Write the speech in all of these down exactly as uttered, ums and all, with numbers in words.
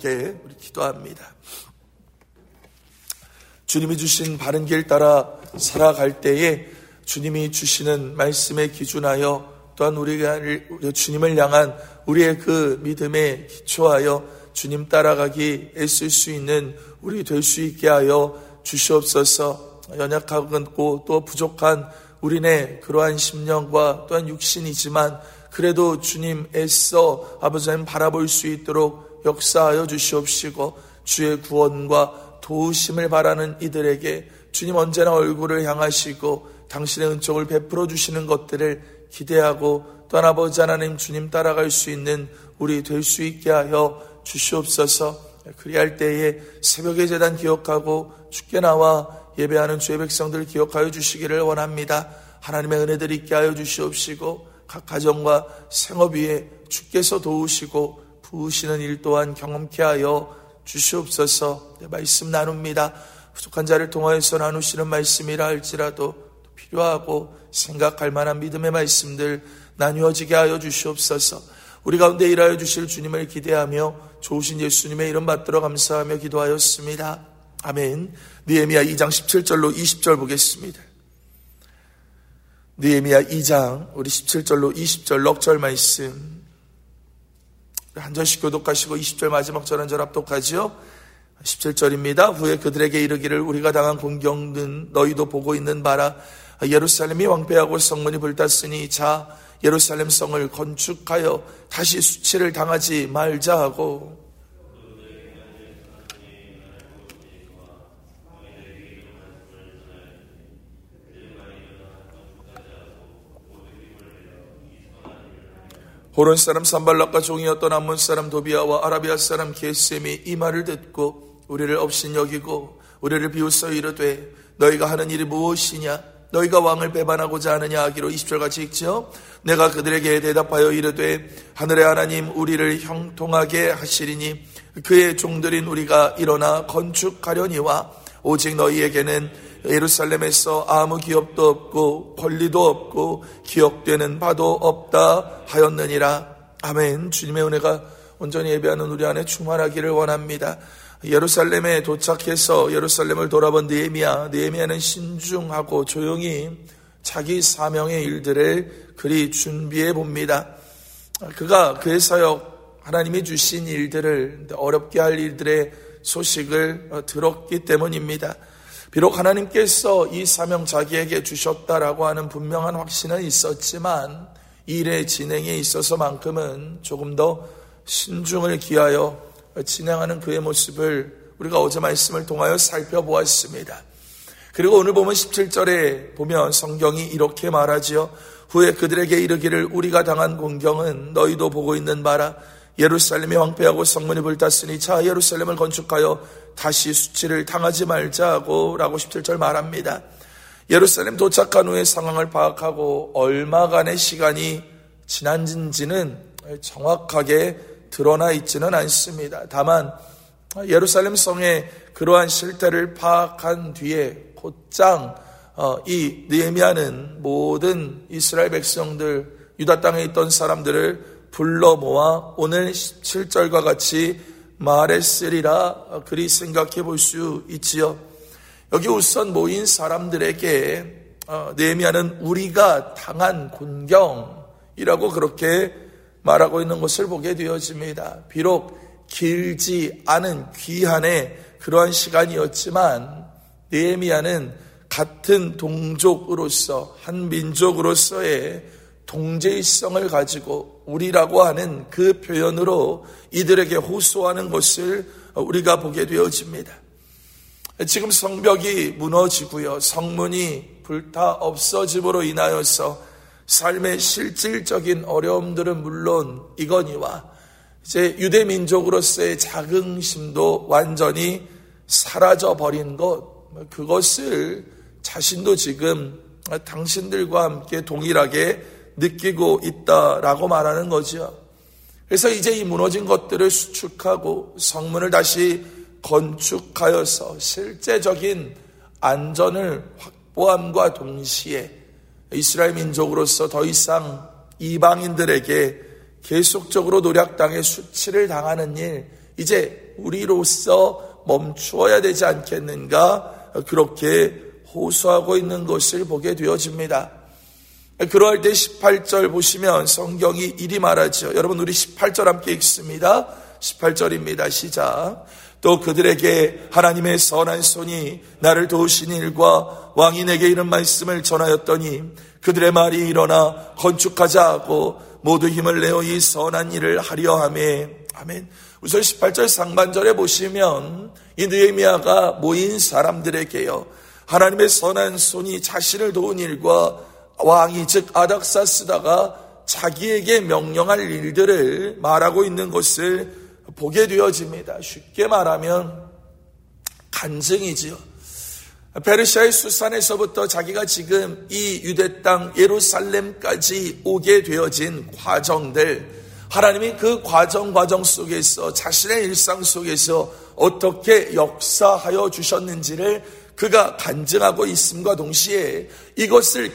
함께 우리 기도합니다. 주님이 주신 바른 길 따라 살아갈 때에 주님이 주시는 말씀에 기준하여 또한 우리가 주님을 향한 우리의 그 믿음에 기초하여 주님 따라가기 애쓸 수 있는 우리 될 수 있게 하여 주시옵소서. 연약하고 또 부족한 우리네 그러한 심령과 또한 육신이지만 그래도 주님 애써 아버지 하나님 바라볼 수 있도록 역사하여 주시옵시고 주의 구원과 도우심을 바라는 이들에게 주님 언제나 얼굴을 향하시고 당신의 은총을 베풀어 주시는 것들을 기대하고 또한 아버지 하나님 주님 따라갈 수 있는 우리 될 수 있게 하여 주시옵소서. 그리할 때에 새벽의 제단 기억하고 주께 나와 예배하는 주의 백성들을 기억하여 주시기를 원합니다. 하나님의 은혜들 있게 하여 주시옵시고 각 가정과 생업 위에 주께서 도우시고 부으시는 일 또한 경험케 하여 주시옵소서. 말씀 나눕니다. 부족한 자를 통하여서 나누시는 말씀이라 할지라도 필요하고 생각할 만한 믿음의 말씀들 나누어지게 하여 주시옵소서. 우리 가운데 일하여 주실 주님을 기대하며 좋으신 예수님의 이름 받들어 감사하며 기도하였습니다. 아멘. 느헤미야 이 장 십칠 절로 이십 절 보겠습니다. 느헤미야 이 장 우리 십칠 절로 이십 절 넉절 말씀 한 절씩 교독하시고 이십 절 마지막 절 한 절 합독하지요. 십칠 절입니다. 후에 그들에게 이르기를 우리가 당한 공경은 너희도 보고 있는 바라. 예루살렘이 황폐하고 성문이 불탔으니 자 예루살렘 성을 건축하여 다시 수치를 당하지 말자 하고 호론 사람 산발락과 종이었던 암몬 사람 도비아와 아라비아 사람 게셈이 이 말을 듣고 우리를 업신여기고 우리를 비웃어 이르되 너희가 하는 일이 무엇이냐 너희가 왕을 배반하고자 하느냐 하기로 이십 절같이 읽지요. 내가 그들에게 대답하여 이르되 하늘의 하나님 우리를 형통하게 하시리니 그의 종들인 우리가 일어나 건축하려니와 오직 너희에게는 예루살렘에서 아무 기업도 없고 권리도 없고 기억되는 바도 없다 하였느니라. 아멘. 주님의 은혜가 온전히 예배하는 우리 안에 충만하기를 원합니다. 예루살렘에 도착해서 예루살렘을 돌아본 느헤미야, 느헤미야는 신중하고 조용히 자기 사명의 일들을 그리 준비해 봅니다. 그가 그의 사역, 하나님이 주신 일들을, 어렵게 할 일들의 소식을 들었기 때문입니다. 비록 하나님께서 이 사명 자기에게 주셨다라고 하는 분명한 확신은 있었지만 일의 진행에 있어서만큼은 조금 더 신중을 기하여 진행하는 그의 모습을 우리가 어제 말씀을 통하여 살펴보았습니다. 그리고 오늘 보면 십칠 절에 보면 성경이 이렇게 말하지요. 후에 그들에게 이르기를 우리가 당한 공경은 너희도 보고 있는 바라. 예루살렘이 황폐하고 성문이 불탔으니 자 예루살렘을 건축하여 다시 수치를 당하지 말자고 라고 십칠 절 말합니다. 예루살렘 도착한 후에 상황을 파악하고 얼마간의 시간이 지난지는 정확하게 드러나 있지는 않습니다. 다만 예루살렘 성의 그러한 실태를 파악한 뒤에 곧장 이 느헤미야는 모든 이스라엘 백성들, 유다 땅에 있던 사람들을 불러 모아 오늘 십칠 절과 같이 말했으리라 그리 생각해 볼 수 있지요. 여기 우선 모인 사람들에게 느헤미야는 우리가 당한 곤경이라고 그렇게 말하고 있는 것을 보게 되어집니다. 비록 길지 않은 귀한의 그러한 시간이었지만 느헤미야는 같은 동족으로서 한 민족으로서의 동질성을 가지고 우리라고 하는 그 표현으로 이들에게 호소하는 것을 우리가 보게 되어집니다. 지금 성벽이 무너지고요. 성문이 불타 없어짐으로 인하여서 삶의 실질적인 어려움들은 물론 이거니와 이제 유대 민족으로서의 자긍심도 완전히 사라져버린 것, 그것을 자신도 지금 당신들과 함께 동일하게 느끼고 있다라고 말하는 거죠. 그래서 이제 이 무너진 것들을 수축하고 성문을 다시 건축하여서 실제적인 안전을 확보함과 동시에 이스라엘 민족으로서 더 이상 이방인들에게 계속적으로 노략당해 수치를 당하는 일, 이제 우리로서 멈추어야 되지 않겠는가, 그렇게 호소하고 있는 것을 보게 되어집니다. 그럴 때 십팔 절 보시면 성경이 이리 말하죠. 여러분, 우리 십팔 절 함께 읽습니다. 십팔 절입니다. 시작. 또 그들에게 하나님의 선한 손이 나를 도우신 일과 왕이 내게 이런 말씀을 전하였더니 그들의 말이 일어나 건축하자 하고 모두 힘을 내어 이 선한 일을 하려 하매. 아멘. 우선 십팔 절 상반절에 보시면 이 느헤미야가 모인 사람들에게요, 하나님의 선한 손이 자신을 도운 일과 왕이 즉 아닥사스다가 자기에게 명령할 일들을 말하고 있는 것을 보게 되어집니다. 쉽게 말하면 간증이지요. 페르시아의 수산에서부터 자기가 지금 이 유대 땅 예루살렘까지 오게 되어진 과정들, 하나님이 그 과정 과정 속에서 자신의 일상 속에서 어떻게 역사하여 주셨는지를 그가 간증하고 있음과 동시에 이것을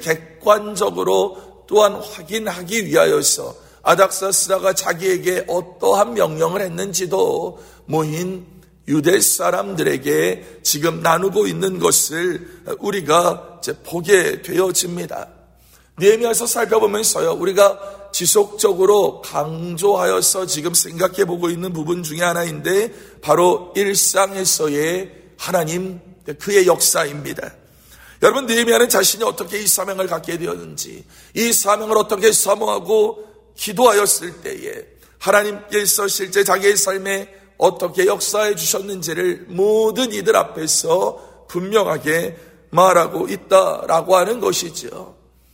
객관적으로 또한 확인하기 위하여서 아닥사스다가 자기에게 어떠한 명령을 했는지도 모인 유대 사람들에게 지금 나누고 있는 것을 우리가 이제 보게 되어집니다. 느헤미야서 살펴보면서요, 우리가 지속적으로 강조하여서 지금 생각해 보고 있는 부분 중에 하나인데 바로 일상에서의 하나님, 그의 역사입니다. 여러분, 느헤미야는 자신이 어떻게 이 사명을 갖게 되었는지, 이 사명을 어떻게 사모하고 기도하였을 때에 하나님께서 실제 자기의 삶에 어떻게 역사해 주셨는지를 모든 이들 앞에서 분명하게 말하고 있다라고 하는 것이죠.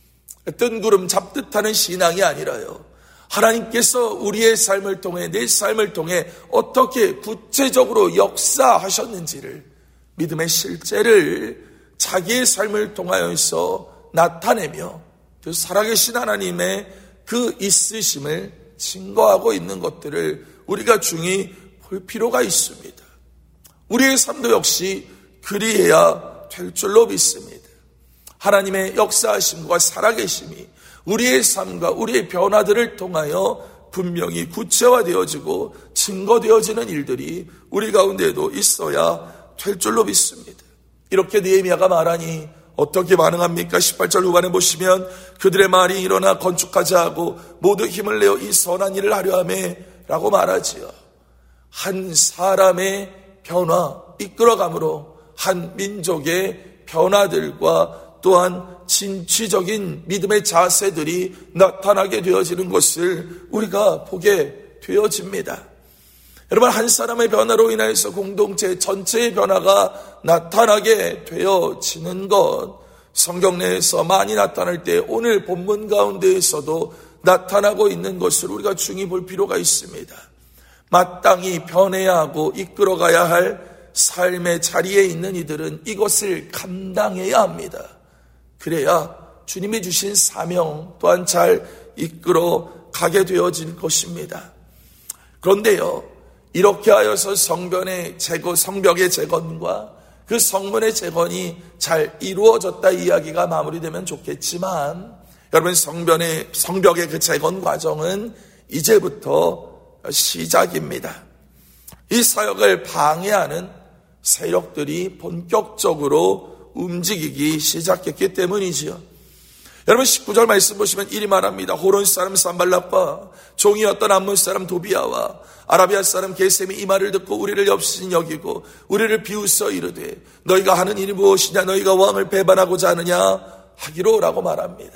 뜬구름 잡듯하는 신앙이 아니라요, 하나님께서 우리의 삶을 통해, 내 삶을 통해 어떻게 구체적으로 역사하셨는지를, 믿음의 실제를 자기의 삶을 통하여서 나타내며 그 살아계신 하나님의 그 있으심을 증거하고 있는 것들을 우리가 중히 볼 필요가 있습니다. 우리의 삶도 역시 그리해야 될 줄로 믿습니다. 하나님의 역사하심과 살아계심이 우리의 삶과 우리의 변화들을 통하여 분명히 구체화되어지고 증거되어지는 일들이 우리 가운데에도 있어야 될 줄로 믿습니다. 이렇게 느헤미야가 말하니 어떻게 반응합니까? 십팔 절 후반에 보시면 그들의 말이 일어나 건축하자 하고 모두 힘을 내어 이 선한 일을 하려 하매 라고 말하지요. 한 사람의 변화, 이끌어감으로 한 민족의 변화들과 또한 진취적인 믿음의 자세들이 나타나게 되어지는 것을 우리가 보게 되어집니다. 여러분, 한 사람의 변화로 인해서 공동체 전체의 변화가 나타나게 되어지는 것, 성경 내에서 많이 나타날 때 오늘 본문 가운데에서도 나타나고 있는 것을 우리가 중히 볼 필요가 있습니다. 마땅히 변해야 하고 이끌어가야 할 삶의 자리에 있는 이들은 이것을 감당해야 합니다. 그래야 주님이 주신 사명 또한 잘 이끌어 가게 되어질 것입니다. 그런데요, 이렇게 하여서 성변의 재건, 성벽의 재건과 그 성문의 재건이 잘 이루어졌다 이야기가 마무리되면 좋겠지만, 여러분, 성변의, 성벽의 그 재건 과정은 이제부터 시작입니다. 이 사역을 방해하는 세력들이 본격적으로 움직이기 시작했기 때문이지요. 여러분, 십구 절 말씀 보시면 이리 말합니다. 호론 사람 산발락과 종이었던 암몬 사람 도비아와 아라비아 사람 게셈이 이 말을 듣고 우리를 엽신 여기고 우리를 비웃어 이르되 너희가 하는 일이 무엇이냐, 너희가 왕을 배반하고자 하느냐 하기로 라고 말합니다.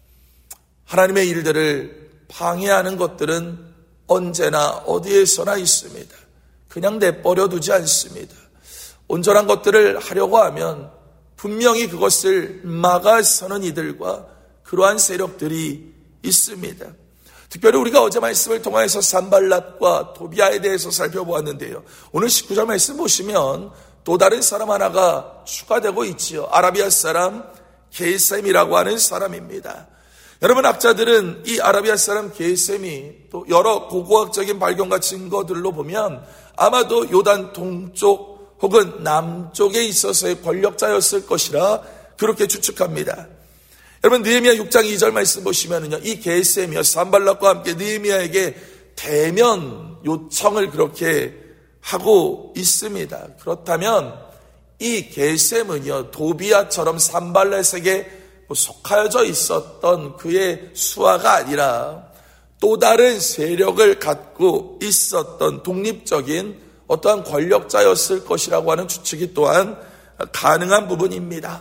하나님의 일들을 방해하는 것들은 언제나 어디에서나 있습니다. 그냥 내버려 두지 않습니다. 온전한 것들을 하려고 하면 분명히 그것을 막아서는 이들과 그러한 세력들이 있습니다. 특별히 우리가 어제 말씀을 통해서 산발랏과 도비아에 대해서 살펴보았는데요. 오늘 십구 절 말씀 보시면 또 다른 사람 하나가 추가되고 있지요. 아라비아 사람 게셈이라고 하는 사람입니다. 여러분, 학자들은 이 아라비아 사람 게셈이 또 여러 고고학적인 발견과 증거들로 보면 아마도 요단 동쪽 혹은 남쪽에 있어서의 권력자였을 것이라 그렇게 추측합니다. 여러분, 느헤미야 육 장 이 절 말씀 보시면은요, 이 게셈이요 산발락과 함께 느헤미야에게 대면 요청을 그렇게 하고 있습니다. 그렇다면 이 게셈은요, 도비아처럼 산발렛에게 속하여져 있었던 그의 수하가 아니라 또 다른 세력을 갖고 있었던 독립적인 어떠한 권력자였을 것이라고 하는 추측이 또한 가능한 부분입니다.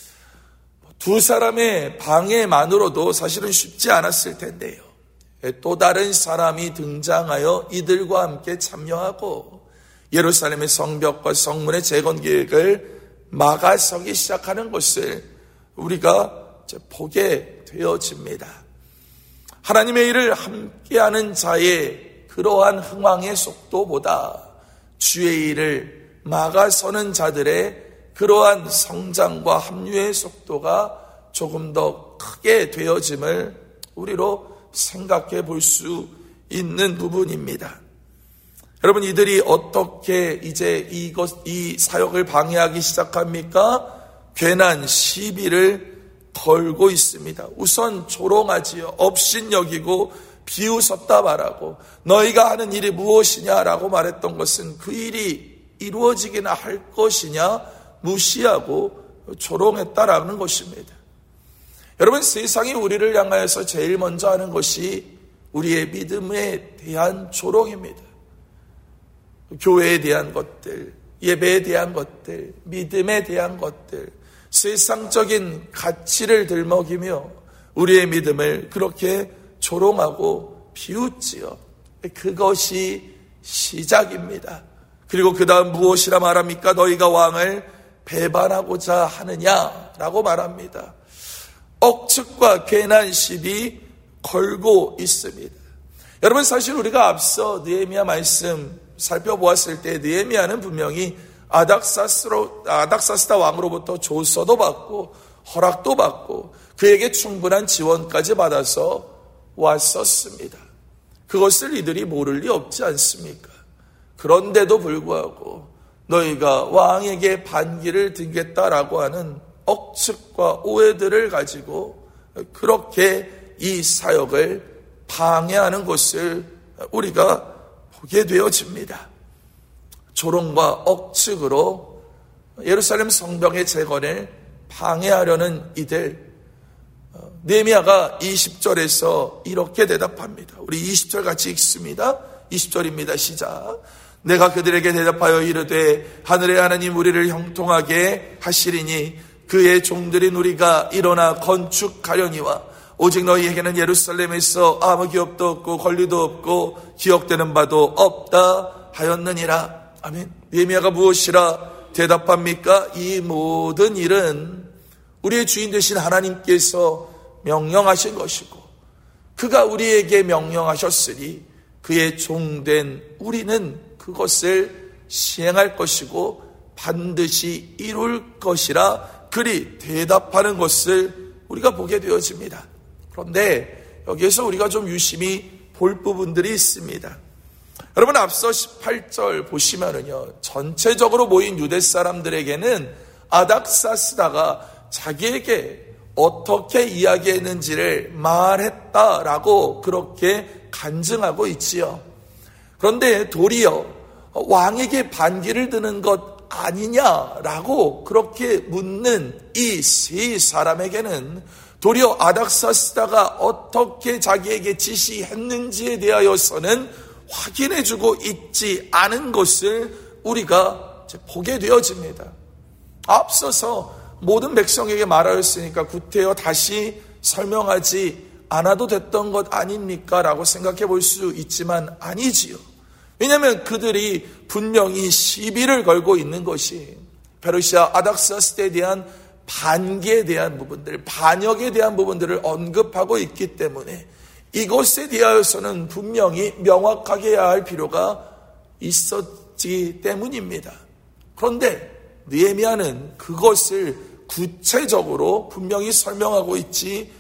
두 사람의 방해만으로도 사실은 쉽지 않았을 텐데요. 또 다른 사람이 등장하여 이들과 함께 참여하고 예루살렘의 성벽과 성문의 재건 계획을 막아서기 시작하는 것을 우리가 보게 되어집니다. 하나님의 일을 함께하는 자의 그러한 흥왕의 속도보다 주의 일을 막아서는 자들의 그러한 성장과 합류의 속도가 조금 더 크게 되어짐을 우리로 생각해 볼 수 있는 부분입니다. 여러분, 이들이 어떻게 이제 이것, 이 사역을 방해하기 시작합니까? 괜한 시비를 걸고 있습니다. 우선 조롱하지요. 업신여기고 비웃었다 말하고, 너희가 하는 일이 무엇이냐라고 말했던 것은 그 일이 이루어지기나 할 것이냐 무시하고 조롱했다라는 것입니다. 여러분, 세상이 우리를 향하여서 제일 먼저 하는 것이 우리의 믿음에 대한 조롱입니다. 교회에 대한 것들, 예배에 대한 것들, 믿음에 대한 것들, 세상적인 가치를 들먹이며 우리의 믿음을 그렇게 조롱하고 비웃지요. 그것이 시작입니다. 그리고 그 다음 무엇이라 말합니까? 너희가 왕을 배반하고자 하느냐라고 말합니다. 억측과 괜한 시비 걸고 있습니다. 여러분, 사실 우리가 앞서 느헤미야 말씀 살펴보았을 때 느헤미야는 분명히 아닥사스로, 아닥사스다 왕으로부터 조서도 받고 허락도 받고 그에게 충분한 지원까지 받아서 왔었습니다. 그것을 이들이 모를 리 없지 않습니까? 그런데도 불구하고 너희가 왕에게 반기를 드리겠다라고 하는 억측과 오해들을 가지고 그렇게 이 사역을 방해하는 것을 우리가 보게 되어집니다. 조롱과 억측으로 예루살렘 성벽의 재건을 방해하려는 이들, 느헤미야가 이십 절에서 이렇게 대답합니다. 우리 이십 절 같이 읽습니다. 이십 절입니다. 시작. 내가 그들에게 대답하여 이르되 하늘의 하나님 우리를 형통하게 하시리니 그의 종들인 우리가 일어나 건축하려니와 오직 너희에게는 예루살렘에서 아무 기업도 없고 권리도 없고 기억되는 바도 없다 하였느니라. 아멘. 느헤미야가 무엇이라 대답합니까? 이 모든 일은 우리의 주인 되신 하나님께서 명령하신 것이고 그가 우리에게 명령하셨으니 그의 종된 우리는 그것을 시행할 것이고 반드시 이룰 것이라 그리 대답하는 것을 우리가 보게 되어집니다. 그런데 여기에서 우리가 좀 유심히 볼 부분들이 있습니다. 여러분, 앞서 십팔 절 보시면은요, 전체적으로 모인 유대 사람들에게는 아닥사스다가 자기에게 어떻게 이야기했는지를 말했다라고 그렇게 간증하고 있지요. 그런데 도리어 왕에게 반기를 드는 것 아니냐라고 그렇게 묻는 이 세 사람에게는 도리어 아닥사스다가 어떻게 자기에게 지시했는지에 대하여서는 확인해주고 있지 않은 것을 우리가 보게 되어집니다. 앞서서 모든 백성에게 말하였으니까 구태여 다시 설명하지 않아도 됐던 것 아닙니까? 라고 생각해 볼 수 있지만 아니지요. 왜냐하면 그들이 분명히 시비를 걸고 있는 것이 페르시아 아닥사스다에 대한 반기에 대한 부분들, 반역에 대한 부분들을 언급하고 있기 때문에 이것에 대하여서는 분명히 명확하게 해야 할 필요가 있었기 때문입니다. 그런데 느헤미야는 그것을 구체적으로 분명히 설명하고 있지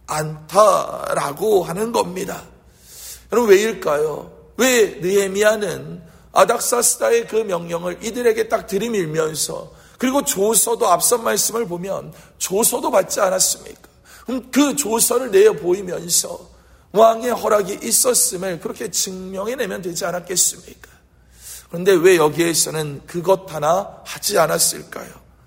않다라고 하는 겁니다. 여러분, 왜일까요? 왜 느헤미야는 아닥사스다의 그 명령을 이들에게 딱 들이밀면서, 그리고 조서도 앞선 말씀을 보면 조서도 받지 않았습니까? 그럼 그 조서를 내어 보이면서 왕의 허락이 있었음을 그렇게 증명해내면 되지 않았겠습니까? 그런데 왜 여기에서는 그것 하나 하지 않았을까요?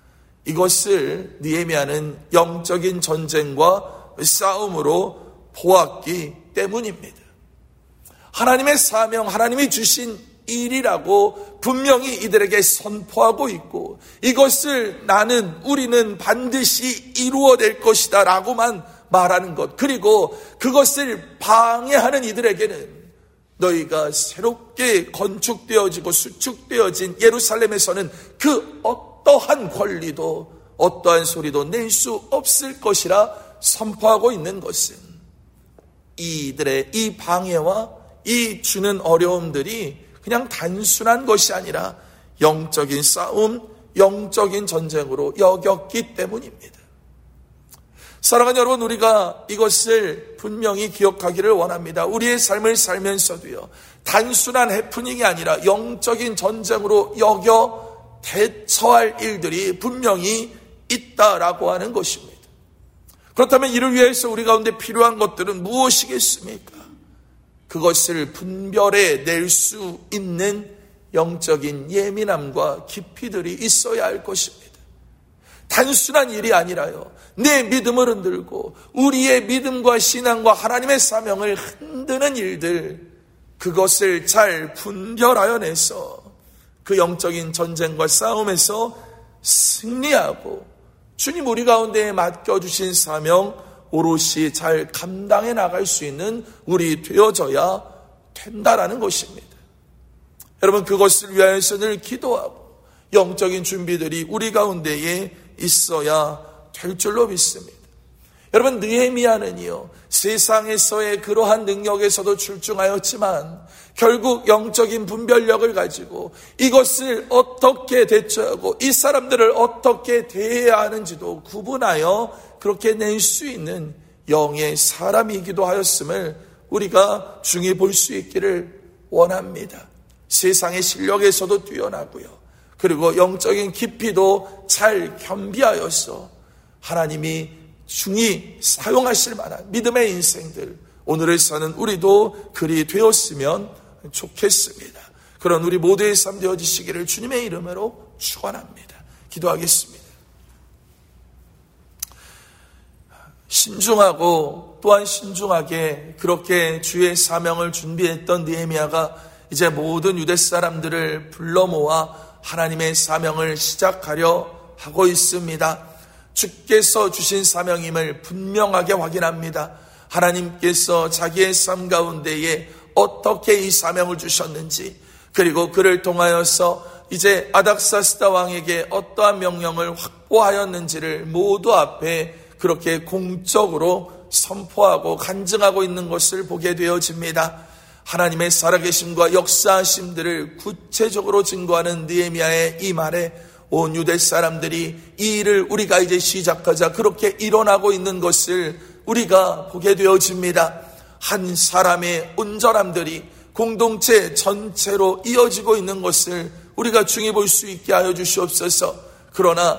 이것을 느헤미야는 영적인 전쟁과 싸움으로 보았기 때문입니다. 하나님의 사명, 하나님이 주신 일이라고 분명히 이들에게 선포하고 있고, 이것을 나는, 우리는 반드시 이루어낼 것이다 라고만 말하는 것, 그리고 그것을 방해하는 이들에게는 너희가 새롭게 건축되어지고 수축되어진 예루살렘에서는 그 어떠한 권리도 어떠한 소리도 낼 수 없을 것이라 선포하고 있는 것은, 이들의 이 방해와 이 주는 어려움들이 그냥 단순한 것이 아니라 영적인 싸움, 영적인 전쟁으로 여겼기 때문입니다. 사랑하는 여러분, 우리가 이것을 분명히 기억하기를 원합니다. 우리의 삶을 살면서도요, 단순한 해프닝이 아니라 영적인 전쟁으로 여겨 대처할 일들이 분명히 있다라고 하는 것입니다. 그렇다면 이를 위해서 우리 가운데 필요한 것들은 무엇이겠습니까? 그것을 분별해 낼 수 있는 영적인 예민함과 깊이들이 있어야 할 것입니다. 단순한 일이 아니라요, 내 믿음을 흔들고 우리의 믿음과 신앙과 하나님의 사명을 흔드는 일들, 그것을 잘 분별하여 내서 그 영적인 전쟁과 싸움에서 승리하고 주님 우리 가운데에 맡겨주신 사명 오롯이 잘 감당해 나갈 수 있는 우리 되어져야 된다라는 것입니다. 여러분, 그것을 위하여서 늘 기도하고 영적인 준비들이 우리 가운데에 있어야 될 줄로 믿습니다. 여러분, 느헤미야는요, 세상에서의 그러한 능력에서도 출중하였지만 결국 영적인 분별력을 가지고 이것을 어떻게 대처하고 이 사람들을 어떻게 대해야 하는지도 구분하여 그렇게 낼 수 있는 영의 사람이기도 하였음을 우리가 중히 볼 수 있기를 원합니다. 세상의 실력에서도 뛰어나고요, 그리고 영적인 깊이도 잘 겸비하여서 하나님이 중히 사용하실 만한 믿음의 인생들, 오늘을 사는 우리도 그리 되었으면 좋겠습니다. 그런 우리 모두의 삶 되어지시기를 주님의 이름으로 축원합니다. 기도하겠습니다. 신중하고 또한 신중하게 그렇게 주의 사명을 준비했던 느헤미야가 이제 모든 유대 사람들을 불러 모아 하나님의 사명을 시작하려 하고 있습니다. 주께서 주신 사명임을 분명하게 확인합니다. 하나님께서 자기의 삶 가운데에 어떻게 이 사명을 주셨는지, 그리고 그를 통하여서 이제 아닥사스다 왕에게 어떠한 명령을 확보하였는지를 모두 앞에 그렇게 공적으로 선포하고 간증하고 있는 것을 보게 되어집니다. 하나님의 살아계심과 역사하심들을 구체적으로 증거하는 느헤미야의 이 말에 온 유대 사람들이 이 일을 우리가 이제 시작하자 그렇게 일어나고 있는 것을 우리가 보게 되어집니다. 한 사람의 온전함들이 공동체 전체로 이어지고 있는 것을 우리가 중히 볼 수 있게 하여 주시옵소서. 그러나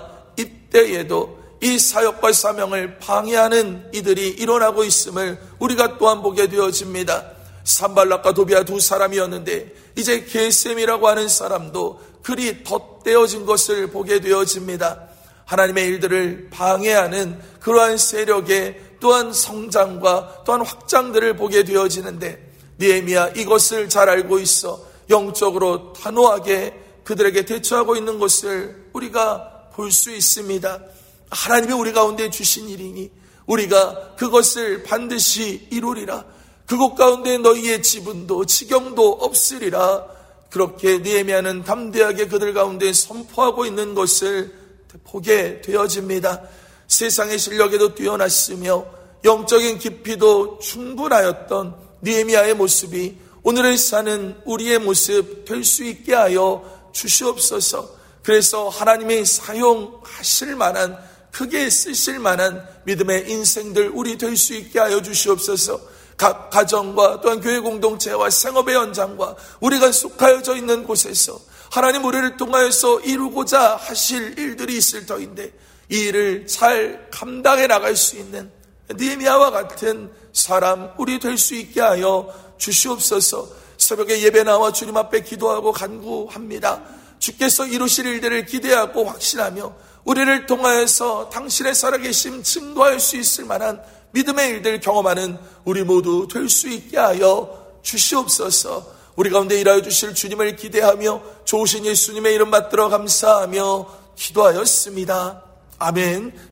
이때에도 이 사역과 사명을 방해하는 이들이 일어나고 있음을 우리가 또한 보게 되어집니다. 산발락과 도비아 두 사람이었는데 이제 게셈이라고 하는 사람도 그리 덧대어진 것을 보게 되어집니다. 하나님의 일들을 방해하는 그러한 세력의 또한 성장과 또한 확장들을 보게 되어지는데, 느헤미야 이것을 잘 알고 있어 영적으로 단호하게 그들에게 대처하고 있는 것을 우리가 볼 수 있습니다. 하나님이 우리 가운데 주신 일이니 우리가 그것을 반드시 이루리라. 그곳 가운데 너희의 지분도 지경도 없으리라. 그렇게 느헤미야는 담대하게 그들 가운데 선포하고 있는 것을 보게 되어집니다. 세상의 실력에도 뛰어났으며 영적인 깊이도 충분하였던 느헤미야의 모습이 오늘을 사는 우리의 모습 될 수 있게 하여 주시옵소서. 그래서 하나님이 사용하실 만한, 크게 쓰실 만한 믿음의 인생들 우리 될 수 있게 하여 주시옵소서. 각 가정과 또한 교회 공동체와 생업의 현장과 우리가 속하여져 있는 곳에서 하나님 우리를 통하여서 이루고자 하실 일들이 있을 터인데 이 일을 잘 감당해 나갈 수 있는 느헤미야와 같은 사람 우리 될 수 있게 하여 주시옵소서. 새벽에 예배 나와 주님 앞에 기도하고 간구합니다. 주께서 이루실 일들을 기대하고 확신하며 우리를 통하여서 당신의 살아계심 증거할 수 있을 만한 믿음의 일들 경험하는 우리 모두 될 수 있게 하여 주시옵소서. 우리 가운데 일하여 주실 주님을 기대하며 좋으신 예수님의 이름 받들어 감사하며 기도하였습니다. 아멘.